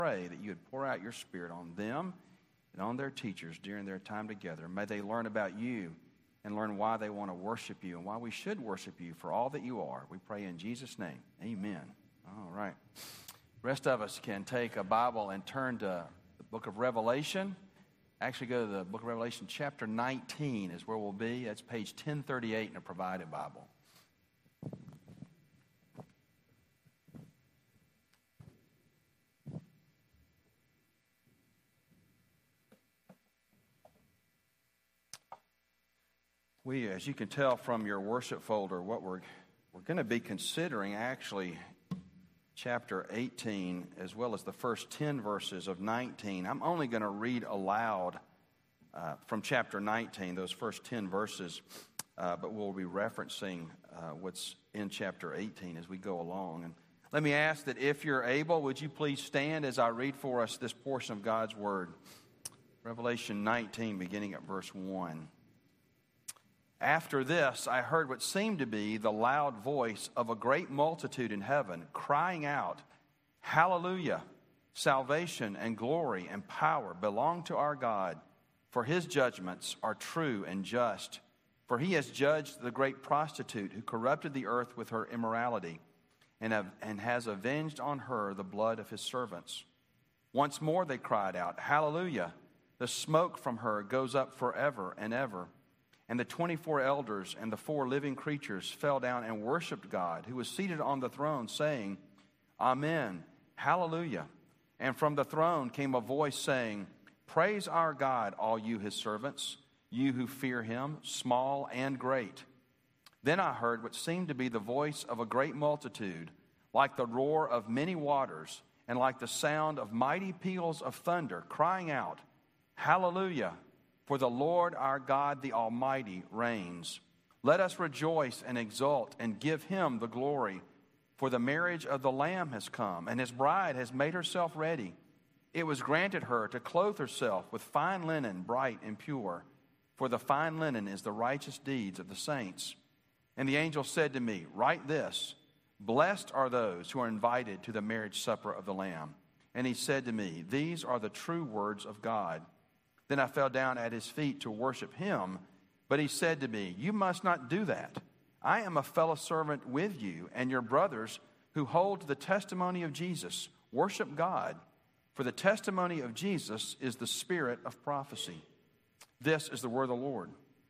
pray that you would pour out your Spirit on them and on their teachers during their time together. May they learn about you and learn why they want to worship you and why we should worship you for all that you are. We pray in Jesus' name. Amen. All right. The rest of us can take a Bible and turn to the book of Revelation. Actually, go to the book of Revelation, chapter 19 is where we'll be. That's page 1038 in a provided Bible. We, as you can tell from your worship folder, what we're going to be considering actually chapter 18 as well as the first 10 verses of 19. I'm only going to read aloud from chapter 19, those first 10 verses, but we'll be referencing what's in chapter 18 as we go along. And let me ask that if you're able, would you please stand as I read for us this portion of God's Word. Revelation 19, beginning at verse 1. After this, I heard what seemed to be the loud voice of a great multitude in heaven, crying out, Hallelujah! Salvation and glory and power belong to our God, for his judgments are true and just. For he has judged the great prostitute who corrupted the earth with her immorality, and has avenged on her the blood of his servants. Once more they cried out, Hallelujah! The smoke from her goes up forever and ever. And the 24 elders and the 4 living creatures fell down and worshipped God, who was seated on the throne, saying, Amen, Hallelujah. And from the throne came a voice saying, Praise our God, all you his servants, you who fear him, small and great. Then I heard what seemed to be the voice of a great multitude, like the roar of many waters, and like the sound of mighty peals of thunder, crying out, Hallelujah! For the Lord our God, the Almighty, reigns. Let us rejoice and exult and give him the glory. For the marriage of the Lamb has come, and his bride has made herself ready. It was granted her to clothe herself with fine linen, bright and pure. For the fine linen is the righteous deeds of the saints. And the angel said to me, Write this, Blessed are those who are invited to the marriage supper of the Lamb. And he said to me, These are the true words of God. Then I fell down at his feet to worship him. But he said to me, You must not do that. I am a fellow servant with you and your brothers who hold to the testimony of Jesus. Worship God, for the testimony of Jesus is the spirit of prophecy. This is the word of the Lord.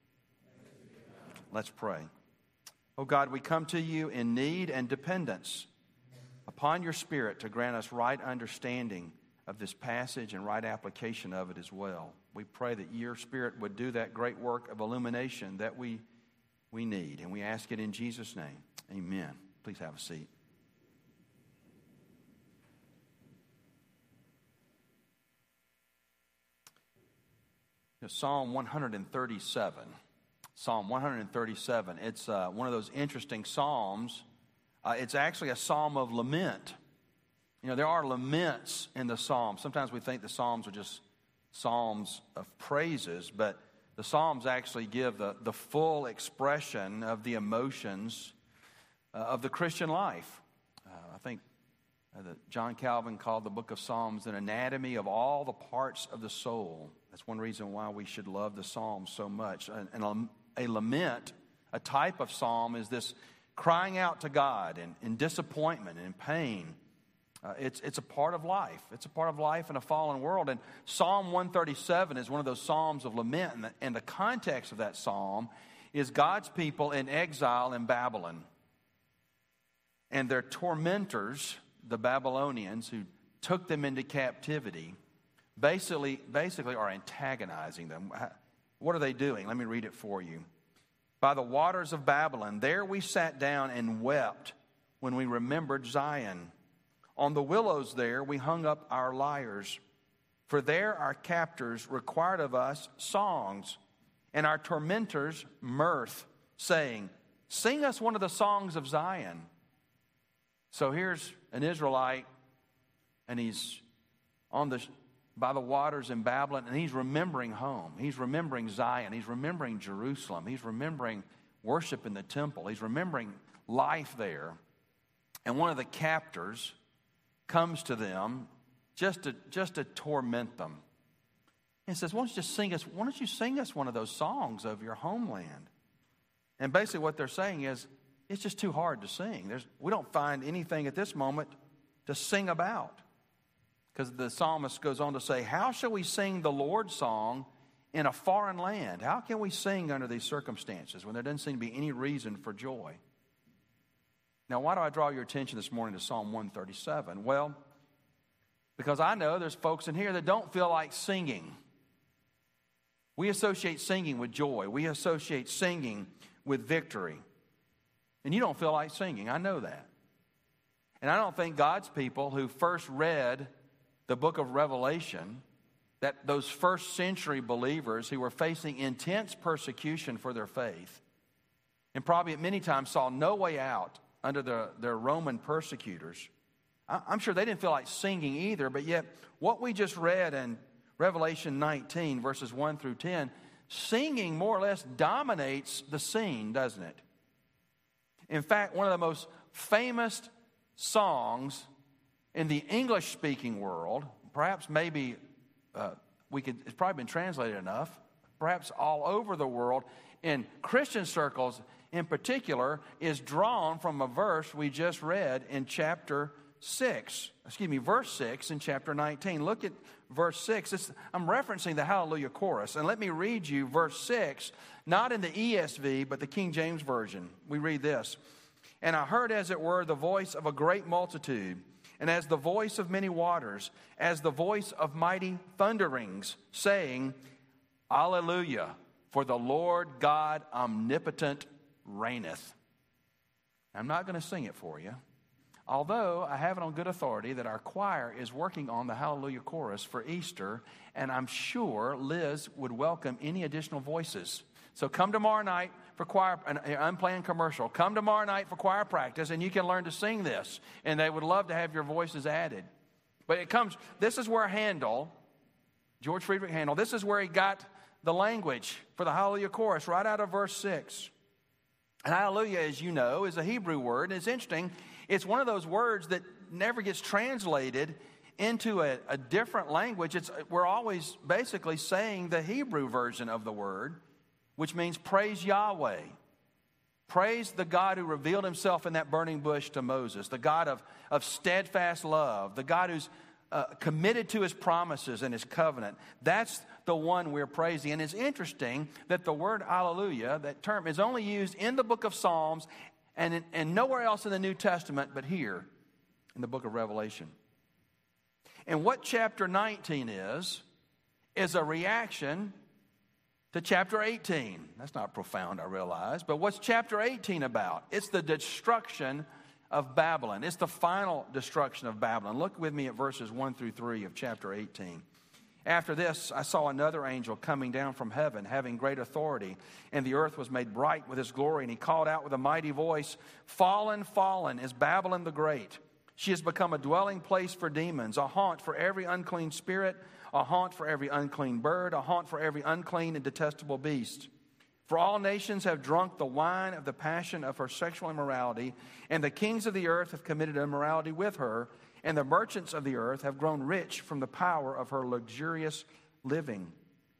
Let's pray. Oh God, we come to you in need and dependence upon your Spirit to grant us right understanding of this passage and right application of it as well. We pray that your Spirit would do that great work of illumination that we need. And we ask it in Jesus' name. Amen. Please have a seat. Psalm 137. Psalm 137. It's one of those interesting psalms. It's actually a psalm of lament. You know, there are laments in the Psalms. Sometimes we think the Psalms are just psalms of praises, but the Psalms actually give the full expression of the emotions of the Christian life. I think that John Calvin called the book of Psalms an anatomy of all the parts of the soul. That's one reason why we should love the Psalms so much. And a lament, a type of psalm, is this crying out to God in disappointment and in pain. It's a part of life. It's a part of life in a fallen world. And Psalm 137 is one of those psalms of lament. And the context of that psalm is God's people in exile in Babylon. And their tormentors, the Babylonians who took them into captivity, basically are antagonizing them. What are they doing? Let me read it for you. By the waters of Babylon, there we sat down and wept when we remembered Zion. On the willows there we hung up our lyres, for there our captors required of us songs, and our tormentors mirth, saying, Sing us one of the songs of Zion. So here's an Israelite, and he's by the waters in Babylon, and he's remembering home. He's remembering Zion. He's remembering Jerusalem. He's remembering worship in the temple. He's remembering life there. And one of the captors comes to them just to torment them. And says, why don't you sing us one of those songs of your homeland? And basically what they're saying is, it's just too hard to sing. We don't find anything at this moment to sing about. Because the psalmist goes on to say, how shall we sing the Lord's song in a foreign land? How can we sing under these circumstances when there doesn't seem to be any reason for joy? Now, why do I draw your attention this morning to Psalm 137? Well, because I know there's folks in here that don't feel like singing. We associate singing with joy. We associate singing with victory. And you don't feel like singing. I know that. And I don't think God's people who first read the book of Revelation, that those first century believers who were facing intense persecution for their faith, and probably at many times saw no way out under their Roman persecutors, I'm sure they didn't feel like singing either, but yet what we just read in Revelation 19, verses 1 through 10, singing more or less dominates the scene, doesn't it? In fact, one of the most famous songs in the English-speaking world, perhaps maybe it's probably been translated enough, perhaps all over the world, in Christian circles in particular, is drawn from a verse we just read in verse 6 in chapter 19. Look at verse 6. I'm referencing the Hallelujah chorus. And let me read you verse 6, not in the ESV, but the King James Version. We read this. And I heard, as it were, the voice of a great multitude, and as the voice of many waters, as the voice of mighty thunderings, saying, Alleluia, for the Lord God omnipotent reigneth. I'm not going to sing it for you, although I have it on good authority that our choir is working on the Hallelujah chorus for Easter, and I'm sure Liz would welcome any additional voices. So come tomorrow night for choir, an unplanned commercial. Come tomorrow night for choir practice, and you can learn to sing this, and they would love to have your voices added. But this is where George Friedrich Handel, this is where he got the language for the Hallelujah chorus, right out of verse 6. And hallelujah, as you know, is a Hebrew word. And it's interesting. It's one of those words that never gets translated into a different language. We're always basically saying the Hebrew version of the word, which means praise Yahweh. Praise the God who revealed himself in that burning bush to Moses, the God of steadfast love, the God who's committed to his promises and his covenant. That's the one we're praising. And it's interesting that the word hallelujah, that term, is only used in the book of Psalms and nowhere else in the New Testament but here in the book of Revelation. And what chapter 19 is a reaction to chapter 18. That's not profound, I realize. But what's chapter 18 about? It's the destruction of Babylon. It's the final destruction of Babylon. Look with me at verses 1 through 3 of chapter 18. After this, I saw another angel coming down from heaven, having great authority, and the earth was made bright with his glory. And he called out with a mighty voice, Fallen, fallen is Babylon the Great. She has become a dwelling place for demons, a haunt for every unclean spirit, a haunt for every unclean bird, a haunt for every unclean and detestable beast. For all nations have drunk the wine of the passion of her sexual immorality, and the kings of the earth have committed immorality with her, and the merchants of the earth have grown rich from the power of her luxurious living.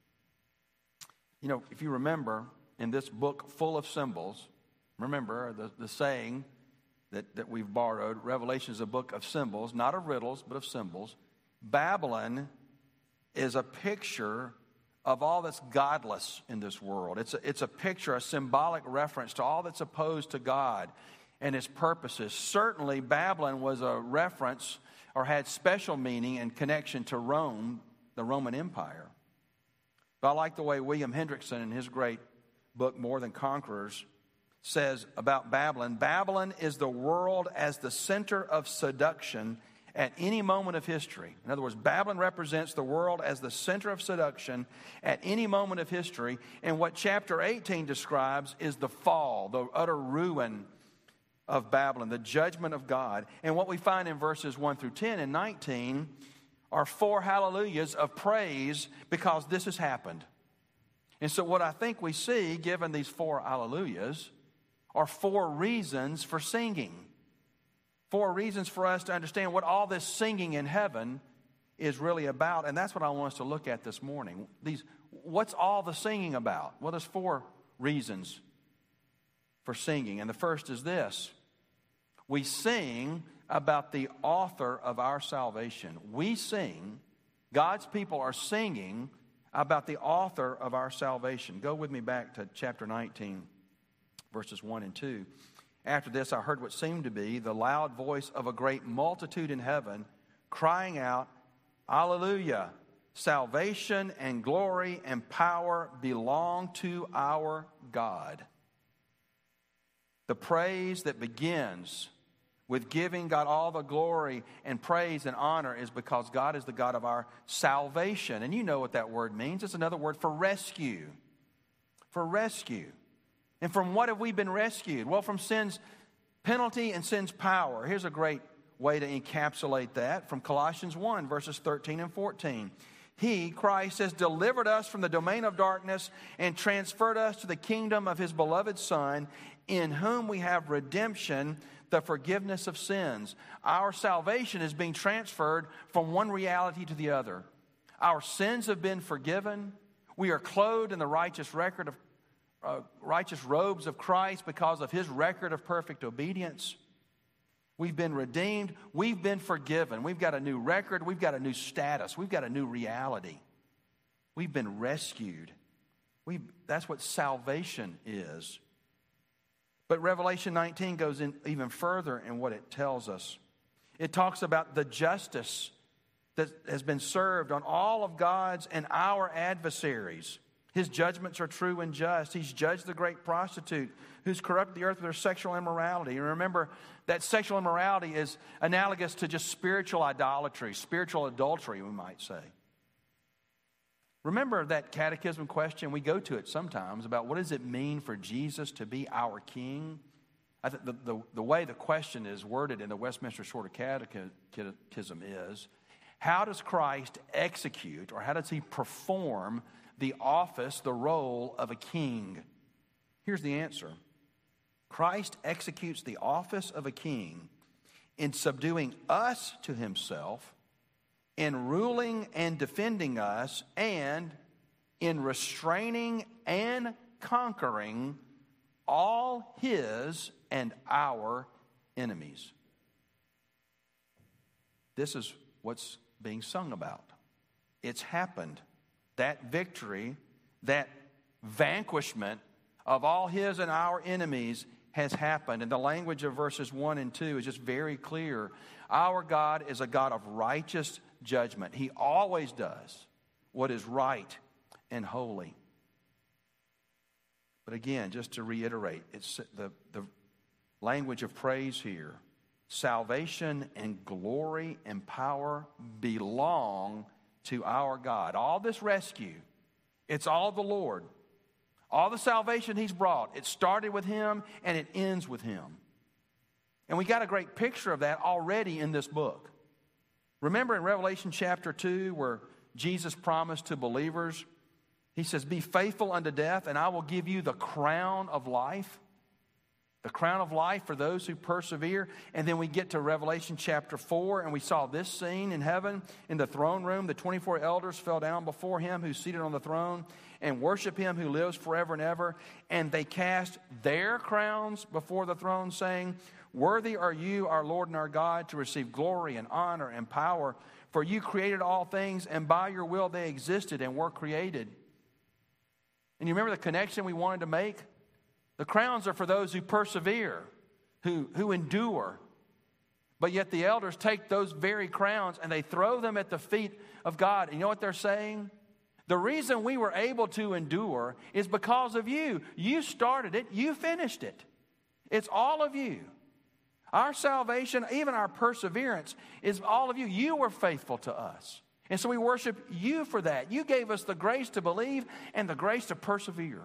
You know, if you remember, in this book full of symbols, remember the saying that we've borrowed, Revelation is a book of symbols, not of riddles, but of symbols. Babylon is a picture of all that's godless in this world. It's a picture, a symbolic reference to all that's opposed to God and his purposes. Certainly, Babylon was a reference or had special meaning and connection to Rome, the Roman Empire. But I like the way William Hendrickson, in his great book, More Than Conquerors, says about Babylon. Babylon is the world as the center of seduction at any moment of history. In other words, Babylon represents the world as the center of seduction at any moment of history. And what chapter 18 describes is the fall, the utter ruin of Babylon, the judgment of God. And what we find in verses 1 through 10 and 19 are 4 hallelujahs of praise because this has happened. And so what I think we see, given these 4 hallelujahs, are 4 reasons for singing. 4 reasons for us to understand what all this singing in heaven is really about, and that's what I want us to look at this morning. What's all the singing about? Well, there's 4 reasons for singing, and the first is this. We sing about the author of our salvation. We sing, God's people are singing about the author of our salvation. Go with me back to chapter 19, verses 1 and 2. After this, I heard what seemed to be the loud voice of a great multitude in heaven, crying out, Hallelujah! Salvation and glory and power belong to our God. The praise that begins with giving God all the glory and praise and honor is because God is the God of our salvation. And you know what that word means. It's another word for rescue. For rescue. And from what have we been rescued? Well, from sin's penalty and sin's power. Here's a great way to encapsulate that from Colossians 1, verses 13 and 14. He, Christ, has delivered us from the domain of darkness and transferred us to the kingdom of His beloved Son, in whom we have redemption, the forgiveness of sins. Our salvation is being transferred from one reality to the other. Our sins have been forgiven. We are clothed in the righteous robes of Christ because of His record of perfect obedience. We've been redeemed. We've been forgiven. We've got a new record. We've got a new status. We've got a new reality. We've been rescued. That's what salvation is. But Revelation 19 goes in even further in what it tells us. It talks about the justice that has been served on all of God's and our adversaries. His judgments are true and just. He's judged the great prostitute who's corrupted the earth with her sexual immorality. And remember that sexual immorality is analogous to just spiritual idolatry, spiritual adultery, we might say. Remember that catechism question? We go to it sometimes about what does it mean for Jesus to be our king? I think the way the question is worded in the Westminster Shorter Catechism is, how does Christ execute, or how does He perform the office, the role of a king? Here's the answer. Christ executes the office of a king in subduing us to Himself, in ruling and defending us, and in restraining and conquering all His and our enemies. This is what's being sung about. It's happened. That victory, that vanquishment of all His and our enemies has happened. And the language of verses 1 and 2 is just very clear. Our God is a God of righteous judgment. He always does what is right and holy. But again, just to reiterate, it's the language of praise here. Salvation and glory and power belong to our God. All this rescue, it's all the Lord. All the salvation He's brought, it started with Him and it ends with Him. And we got a great picture of that already in this book. Remember in Revelation chapter 2 where Jesus promised to believers, He says, "Be faithful unto death, and I will give you the crown of life." The crown of life for those who persevere. And then we get to Revelation chapter 4, and we saw this scene in heaven. In the throne room, the 24 elders fell down before Him who's seated on the throne and worship Him who lives forever and ever. And they cast their crowns before the throne, saying, "Worthy are you, our Lord and our God, to receive glory and honor and power. For you created all things, and by your will they existed and were created." And you remember the connection we wanted to make? The crowns are for those who persevere, who endure. But yet the elders take those very crowns and they throw them at the feet of God. And you know what they're saying? The reason we were able to endure is because of you. You started it. You finished it. It's all of you. Our salvation, even our perseverance, is all of you. You were faithful to us. And so we worship you for that. You gave us the grace to believe and the grace to persevere.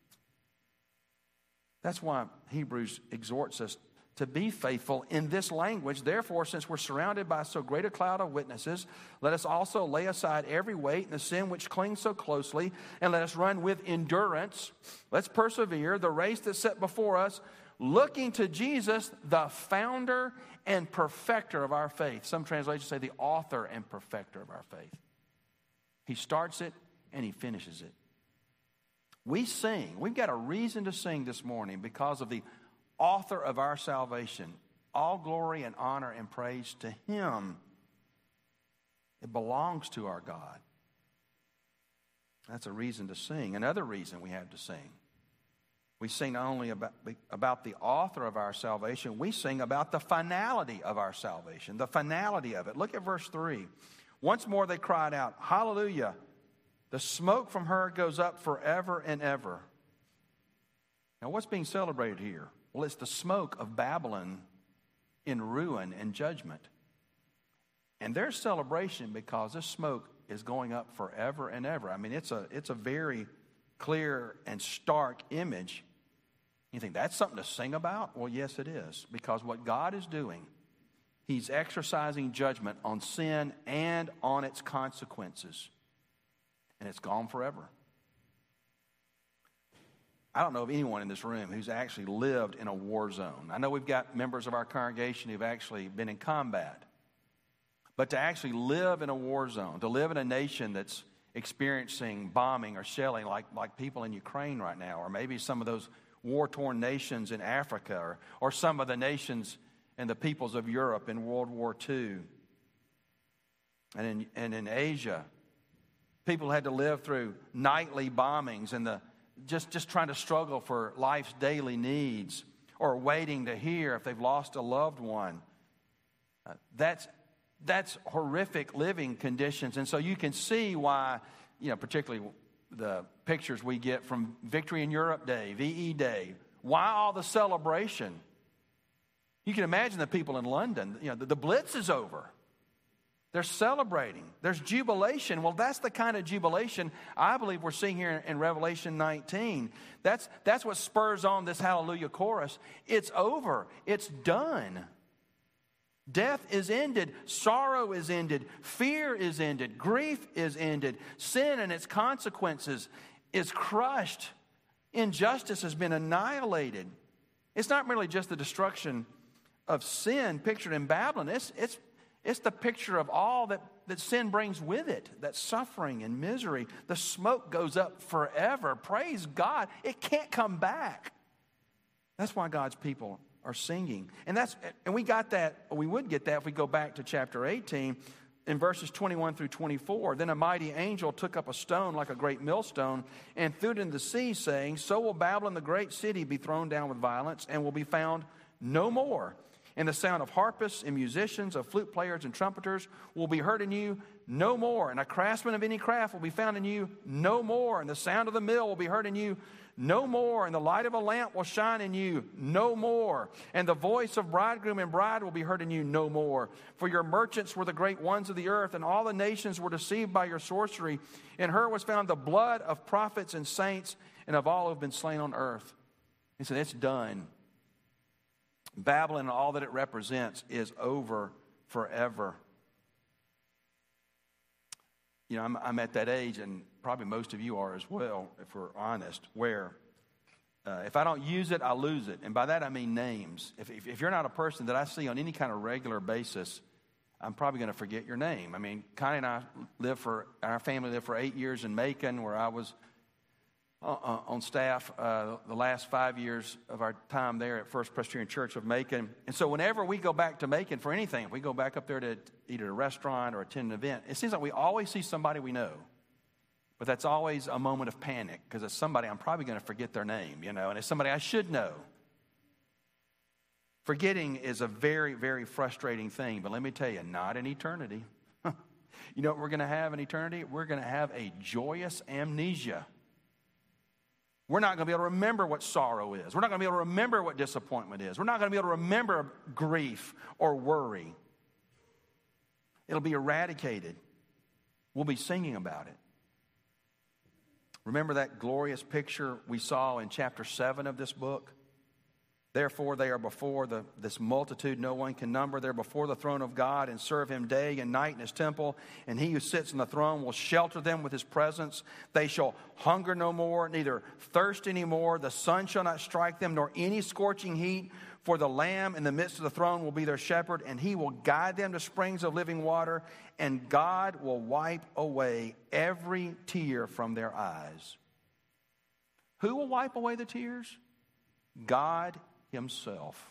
That's why Hebrews exhorts us to be faithful in this language. Therefore, since we're surrounded by so great a cloud of witnesses, let us also lay aside every weight and the sin which clings so closely, and let us run with endurance. Let's persevere the race that's set before us, looking to Jesus, the founder and perfecter of our faith. Some translations say the author and perfecter of our faith. He starts it and he finishes it. We sing. We've got a reason to sing this morning because of the author of our salvation. All glory and honor and praise to him. It belongs to our God. That's a reason to sing. Another reason we have to sing. We sing not only about the author of our salvation, we sing about the finality of our salvation, the finality of it. Look at verse 3. Once more they cried out, hallelujah. The smoke from her goes up forever and ever. Now what's being celebrated here? Well, it's the smoke of Babylon in ruin and judgment. And there's celebration because this smoke is going up forever and ever. I mean, it's a very clear and stark image. You think that's something to sing about? Well, yes, it is. Because what God is doing, he's exercising judgment on sin and on its consequences. And it's gone forever. I don't know of anyone in this room who's actually lived in a war zone. I know we've got members of our congregation who've actually been in combat. But to actually live in a war zone, to live in a nation that's experiencing bombing or shelling like people in Ukraine right now, or maybe some of those war-torn nations in Africa, or some of the nations and the peoples of Europe in World War II, and in Asia, people had to live through nightly bombings and just trying to struggle for life's daily needs, or waiting to hear if they've lost a loved one. That's horrific living conditions. And so you can see why, particularly the pictures we get from Victory in Europe Day, VE Day, why all the celebration? You can imagine the people in London, the Blitz is over. They're celebrating. There's jubilation. Well, that's the kind of jubilation I believe we're seeing here in Revelation 19. That's what spurs on this hallelujah chorus. It's over. It's done. Death is ended. Sorrow is ended. Fear is ended. Grief is ended. Sin and its consequences is crushed. Injustice has been annihilated. It's not merely just the destruction of sin pictured in Babylon. It's the picture of all that sin brings with it, that suffering and misery. The smoke goes up forever. Praise God. It can't come back. That's why God's people are singing. And we got that, we would get that if we go back to chapter 18 in verses 21 through 24. Then a mighty angel took up a stone like a great millstone and threw it into the sea, saying, so will Babylon, the great city, be thrown down with violence and will be found no more. And the sound of harpists and musicians, of flute players and trumpeters will be heard in you no more. And a craftsman of any craft will be found in you no more. And the sound of the mill will be heard in you no more. And the light of a lamp will shine in you no more. And the voice of bridegroom and bride will be heard in you no more. For your merchants were the great ones of the earth, and all the nations were deceived by your sorcery. In her was found the blood of prophets and saints and of all who have been slain on earth. He said, it's done. Babylon and all that it represents is over forever. I'm at that age, and probably most of you are as well, if we're honest, where if I don't use it, I lose it. And by that I mean names. If you're not a person that I see on any kind of regular basis, I'm probably going to forget your name. I mean, Connie and our family lived for 8 years in Macon, where I was on staff the last 5 years of our time there at First Presbyterian Church of Macon. And so whenever we go back to Macon for anything, if we go back up there to eat at a restaurant or attend an event, it seems like we always see somebody we know. But that's always a moment of panic, because it's somebody I'm probably going to forget their name, and it's somebody I should know. Forgetting is a very, very frustrating thing, but let me tell you, not in eternity. You know what we're going to have in eternity? We're going to have a joyous amnesia. We're not going to be able to remember what sorrow is. We're not going to be able to remember what disappointment is. We're not going to be able to remember grief or worry. It'll be eradicated. We'll be singing about it. Remember that glorious picture we saw in chapter 7 of this book? Therefore, they are before this multitude no one can number. They're before the throne of God and serve him day and night in his temple. And he who sits on the throne will shelter them with his presence. They shall hunger no more, neither thirst any more. The sun shall not strike them, nor any scorching heat. For the Lamb in the midst of the throne will be their shepherd, and he will guide them to springs of living water. And God will wipe away every tear from their eyes. Who will wipe away the tears? God himself.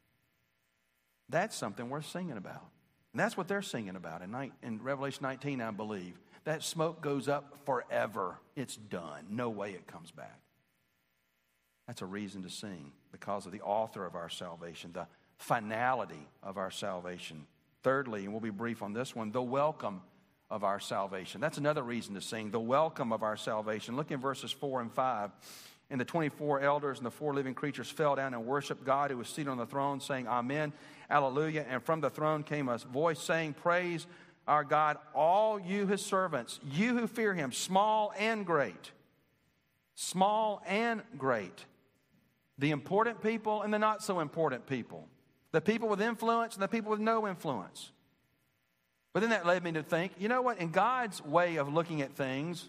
That's something worth singing about. And that's what they're singing about in Revelation 19, I believe. That smoke goes up forever. It's done. No way it comes back. That's a reason to sing because of the author of our salvation, the finality of our salvation. Thirdly, and we'll be brief on this one, the welcome of our salvation. That's another reason to sing, the welcome of our salvation. Look in verses 4 and 5. And the 24 elders and the 4 living creatures fell down and worshiped God who was seated on the throne, saying, Amen, Alleluia. And from the throne came a voice saying, Praise our God, all you his servants, you who fear him, small and great. Small and great. The important people and the not so important people. The people with influence and the people with no influence. But then that led me to think, you know what? In God's way of looking at things,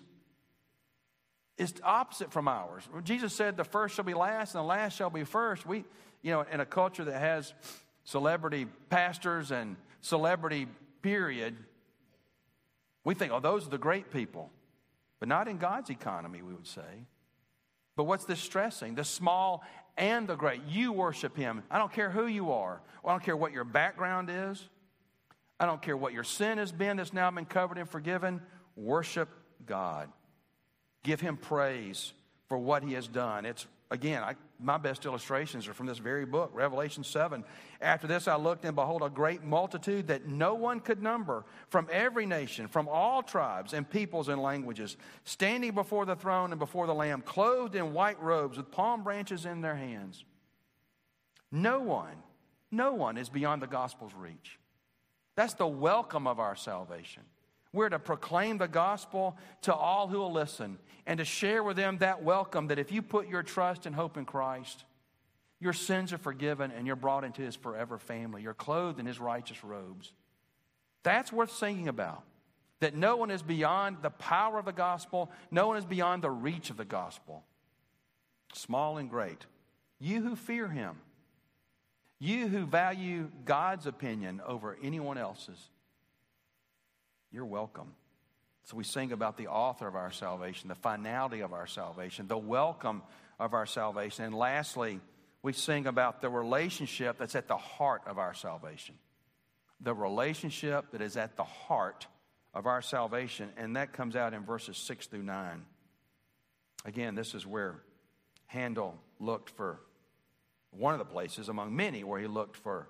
it's opposite from ours. Jesus said the first shall be last and the last shall be first. We, in a culture that has celebrity pastors and celebrity period, we think, oh, those are the great people. But not in God's economy, we would say. But what's this stressing? The small and the great. You worship him. I don't care who you are. I don't care what your background is. I don't care what your sin has been that's now been covered and forgiven. Worship God. Give him praise for what he has done. It's, again, my best illustrations are from this very book, Revelation 7. After this I looked, and behold, a great multitude that no one could number, from every nation, from all tribes and peoples and languages, standing before the throne and before the Lamb, clothed in white robes with palm branches in their hands. No one is beyond the gospel's reach. That's the welcome of our salvation. We're to proclaim the gospel to all who will listen and to share with them that welcome that if you put your trust and hope in Christ, your sins are forgiven and you're brought into his forever family. You're clothed in his righteous robes. That's worth singing about. That no one is beyond the power of the gospel. No one is beyond the reach of the gospel. Small and great. You who fear him. You who value God's opinion over anyone else's. You're welcome. So we sing about the author of our salvation, the finality of our salvation, the welcome of our salvation. And lastly, we sing about the relationship that's at the heart of our salvation. The relationship that is at the heart of our salvation. And that comes out in verses 6 through 9. Again, this is where Handel looked for one of the places among many where he looked for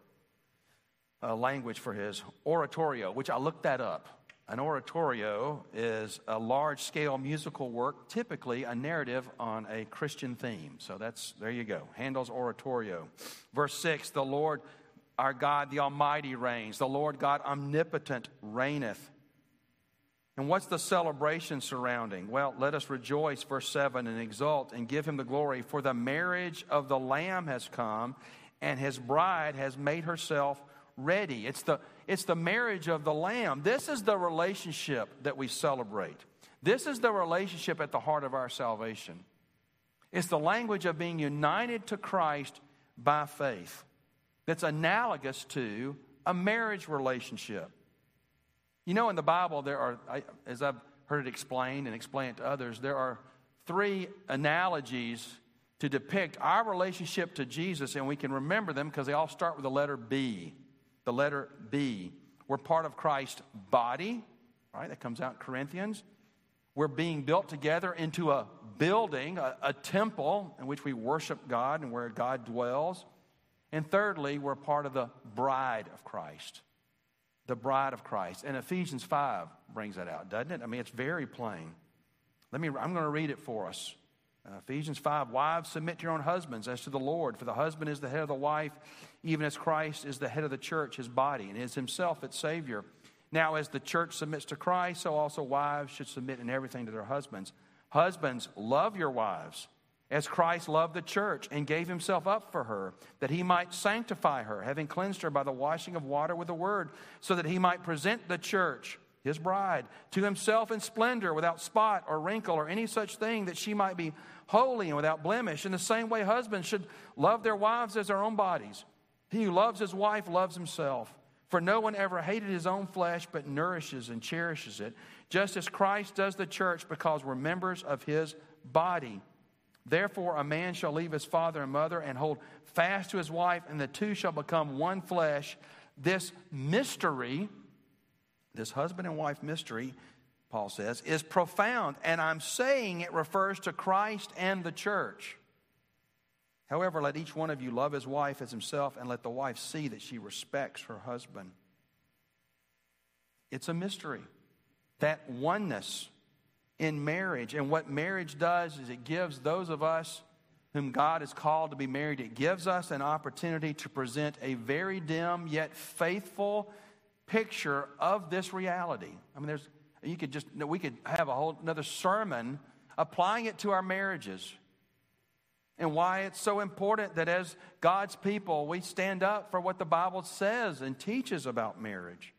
a language for his oratorio, which I looked that up. An oratorio is a large-scale musical work, typically a narrative on a Christian theme. So there you go, Handel's oratorio. Verse 6, the Lord our God, the Almighty reigns. The Lord God omnipotent reigneth. And what's the celebration surrounding? Well, let us rejoice, verse 7, and exult and give him the glory. For the marriage of the Lamb has come, and his bride has made herself ready. It's the marriage of the Lamb. This is the relationship that we celebrate. This is the relationship at the heart of our salvation. It's the language of being united to Christ by faith. That's analogous to a marriage relationship. You know, in the Bible, there are, as I've heard it explained and explain it to others, there are 3 analogies to depict our relationship to Jesus, and we can remember them because they all start with the letter B. The letter B. We're part of Christ's body, right? That comes out in Corinthians. We're being built together into a building, a temple in which we worship God and where God dwells. And thirdly, we're part of the bride of Christ. The bride of Christ. And Ephesians 5 brings that out, doesn't it? I mean, it's very plain. I'm going to read it for us. Ephesians 5, wives, submit to your own husbands as to the Lord, for the husband is the head of the wife, even as Christ is the head of the church, his body, and is himself its Savior. Now, as the church submits to Christ, so also wives should submit in everything to their husbands. Husbands, love your wives, as Christ loved the church and gave himself up for her, that he might sanctify her, having cleansed her by the washing of water with the word, so that he might present the church, his bride, to himself in splendor, without spot or wrinkle or any such thing, that she might be holy and without blemish. In the same way, husbands should love their wives as their own bodies. He who loves his wife loves himself. For no one ever hated his own flesh, but nourishes and cherishes it, just as Christ does the church, because we're members of his body. Therefore, a man shall leave his father and mother and hold fast to his wife, and the two shall become one flesh. This mystery, this husband and wife mystery, Paul says, is profound, and I'm saying it refers to Christ and the church. However, let each one of you love his wife as himself, and let the wife see that she respects her husband. It's a mystery, that oneness in marriage. And what marriage does is it gives those of us whom God has called to be married, it gives us an opportunity to present a very dim yet faithful picture of this reality. I mean, we could have a whole another sermon applying it to our marriages and why it's so important that as God's people we stand up for what the Bible says and teaches about marriage.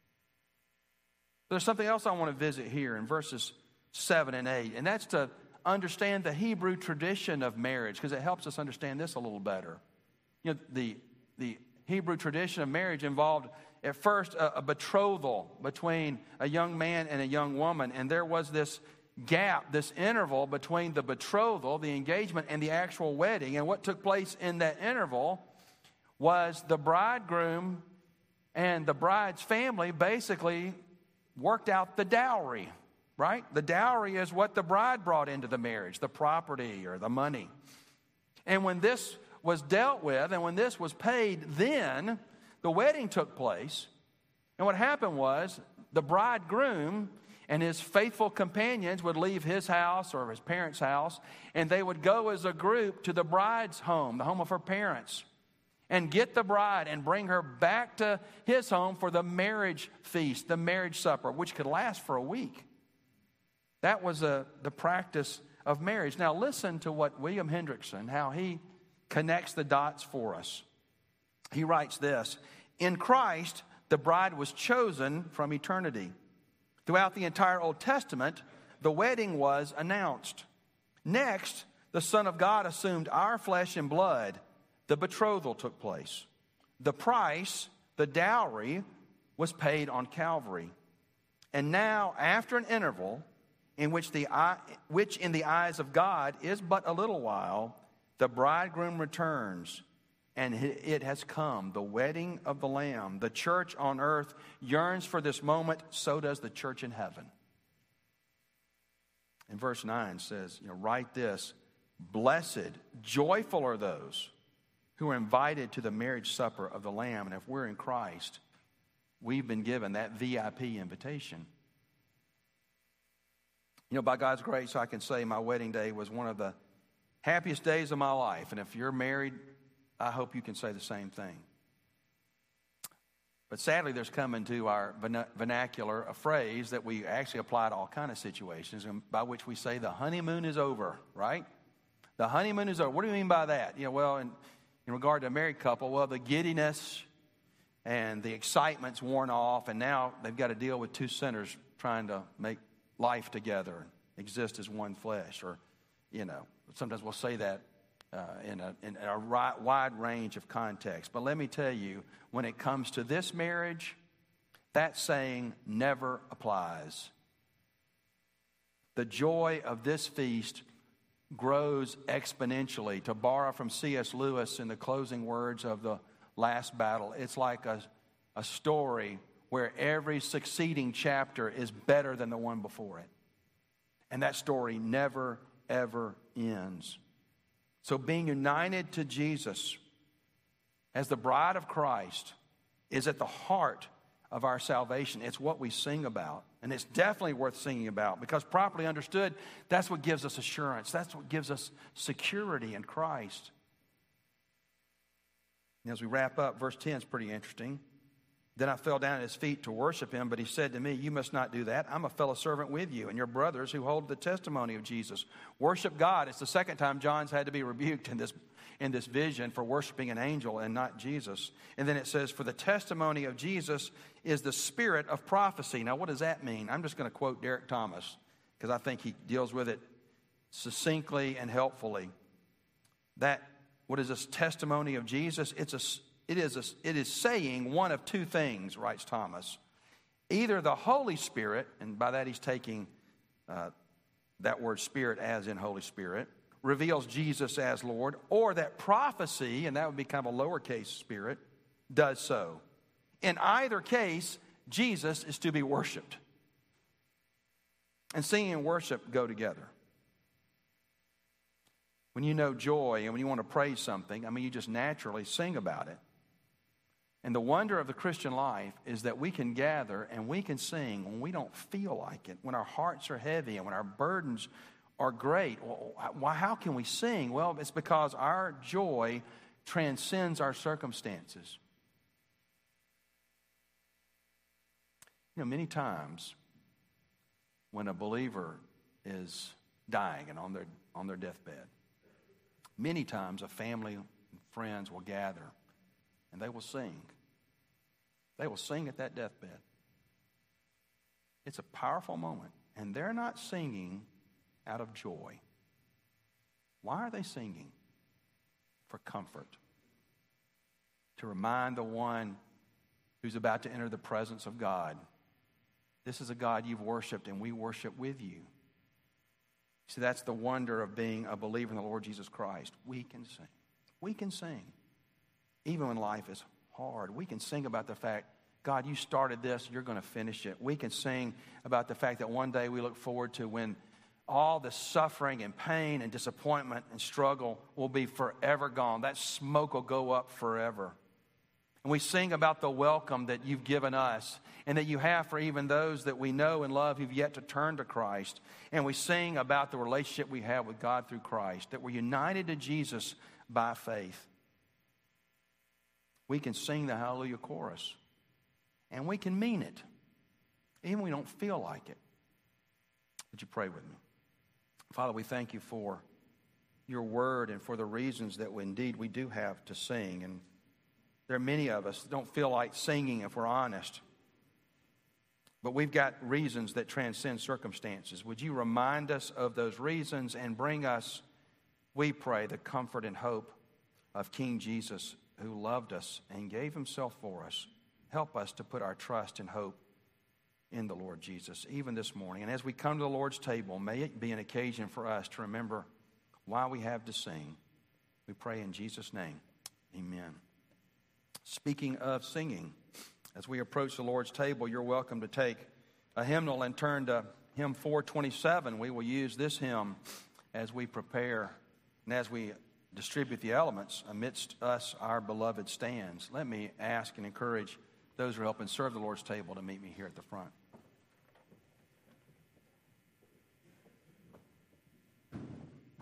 There's something else I want to visit here in verses 7 and 8, and that's to understand the Hebrew tradition of marriage, because it helps us understand this a little better. You know, the Hebrew tradition of marriage involved at first a betrothal between a young man and a young woman, and there was this gap, this interval between the betrothal, the engagement, and the actual wedding. And what took place in that interval was the bridegroom and the bride's family basically worked out the dowry. Right? The dowry is what the bride brought into the marriage, the property or the money. And when this was dealt with and when this was paid, then the wedding took place. And what happened was the bridegroom and his faithful companions would leave his house or his parents' house, and they would go as a group to the bride's home, the home of her parents, and get the bride and bring her back to his home for the marriage feast, the marriage supper, which could last for a week. That was the practice of marriage. Now listen to what William Hendrickson, how he connects the dots for us. He writes this: in Christ, the bride was chosen from eternity. Throughout the entire Old Testament, the wedding was announced. Next, the Son of God assumed our flesh and blood. The betrothal took place. The price, the dowry, was paid on Calvary. And now, after an interval, which in the eyes of God is but a little while, the bridegroom returns, and it has come, the wedding of the Lamb. The church on earth yearns for this moment, so does the church in heaven. And verse 9 says, write this: blessed, joyful are those who are invited to the marriage supper of the Lamb. And if we're in Christ, we've been given that VIP invitation. By God's grace, I can say my wedding day was one of the happiest days of my life. And if you're married, I hope you can say the same thing. But sadly, there's come into our vernacular a phrase that we actually apply to all kinds of situations, and by which we say the honeymoon is over, right? The honeymoon is over. What do you mean by that? Well, in regard to a married couple, well, the giddiness and the excitement's worn off, and now they've got to deal with two sinners trying to make life together and exist as one flesh. Or, sometimes we'll say that in a wide range of contexts. But let me tell you, when it comes to this marriage, that saying never applies. The joy of this feast grows exponentially. To borrow from C.S. Lewis in the closing words of The Last Battle, it's like a story where every succeeding chapter is better than the one before it. And that story never, ever ends. So being united to Jesus as the bride of Christ is at the heart of our salvation. It's what we sing about. And it's definitely worth singing about, because properly understood, that's what gives us assurance. That's what gives us security in Christ. And as we wrap up, verse 10 is pretty interesting. Then I fell down at his feet to worship him, but he said to me, you must not do that. I'm a fellow servant with you and your brothers who hold the testimony of Jesus. Worship God. It's the second time John's had to be rebuked in this vision for worshiping an angel and not Jesus. And then it says, for the testimony of Jesus is the spirit of prophecy. Now, what does that mean? I'm just going to quote Derek Thomas because I think he deals with it succinctly and helpfully. What is this testimony of Jesus? It is saying one of two things, writes Thomas. Either the Holy Spirit, and by that he's taking that word Spirit as in Holy Spirit, reveals Jesus as Lord, or that prophecy, and that would be kind of a lowercase spirit, does so. In either case, Jesus is to be worshiped. And singing and worship go together. When you know joy and when you want to praise something, you just naturally sing about it. And the wonder of the Christian life is that we can gather and we can sing when we don't feel like it, when our hearts are heavy and when our burdens are great. Well, how can we sing? Well, it's because our joy transcends our circumstances. Many times when a believer is dying and on their deathbed, many times a family and friends will gather and they will sing. They will sing at that deathbed. It's a powerful moment. And they're not singing out of joy. Why are they singing? For comfort. To remind the one who's about to enter the presence of God, this is a God you've worshiped and we worship with you. See, that's the wonder of being a believer in the Lord Jesus Christ. We can sing. We can sing. Even when life is hard, we can sing about the fact, God, you started this, you're going to finish it. We can sing about the fact that one day we look forward to when all the suffering and pain and disappointment and struggle will be forever gone. That smoke will go up forever. And we sing about the welcome that you've given us and that you have for even those that we know and love who've yet to turn to Christ. And we sing about the relationship we have with God through Christ, that we're united to Jesus by faith. We can sing the Hallelujah chorus, and we can mean it, even when we don't feel like it. Would you pray with me? Father, we thank you for your word and for the reasons that we do have to sing. And there are many of us that don't feel like singing if we're honest. But we've got reasons that transcend circumstances. Would you remind us of those reasons and bring us, we pray, the comfort and hope of King Jesus, who loved us and gave himself for us. Help us to put our trust and hope in the Lord Jesus, even this morning. And as we come to the Lord's table, may it be an occasion for us to remember why we have to sing. We pray in Jesus' name. Amen. Speaking of singing, as we approach the Lord's table, you're welcome to take a hymnal and turn to hymn 427. We will use this hymn as we prepare and as we distribute the elements. Amidst us our beloved stands. Let me ask and encourage those who are helping serve the Lord's table to meet me here at the front.